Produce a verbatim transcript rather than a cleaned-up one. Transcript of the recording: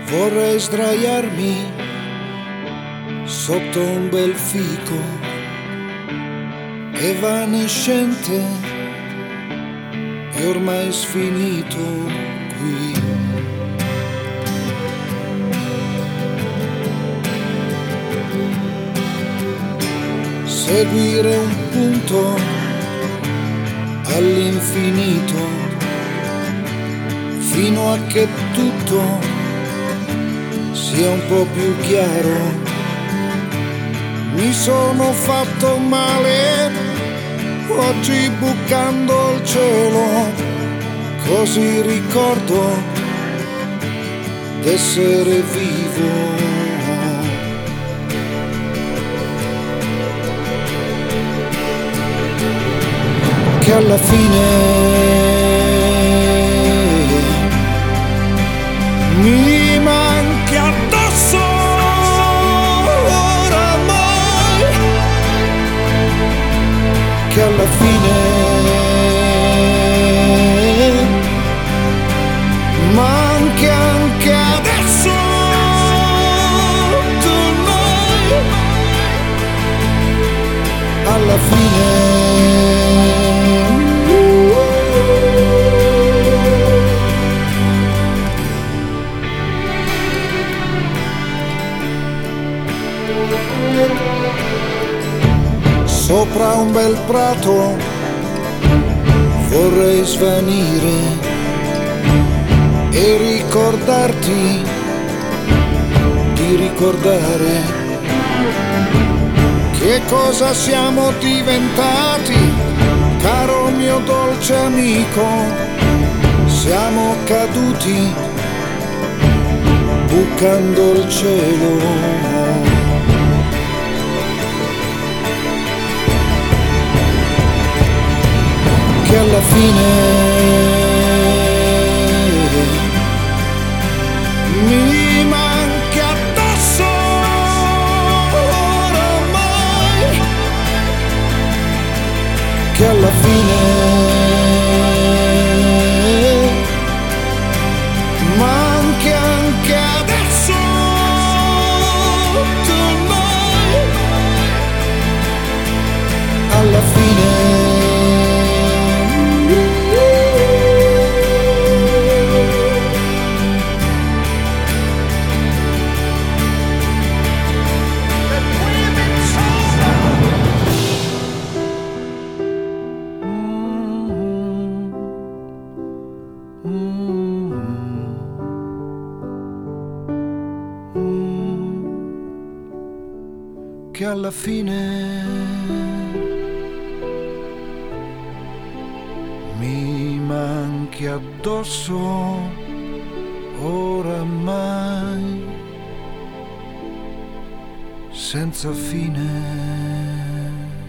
Vorrei sdraiarmi sotto un bel fico evanescente e ormai sfinito qui. Seguire un punto all'infinito fino a che tutto sia un po' più chiaro. Mi sono fatto male oggi bucando il cielo, così ricordo d'essere vivo. Che alla fine mi manchi addosso oramai, che alla fine manchi anche adesso tonight, alla fine sopra un bel prato vorrei svanire e ricordarti di ricordare che cosa siamo diventati, caro mio dolce amico. Siamo caduti bucando il cielo. Che alla fine mi manchi addosso oramai, che alla fine manchi anche adesso tonight, alla fine che alla fine mi manchi addosso oramai, senza fine.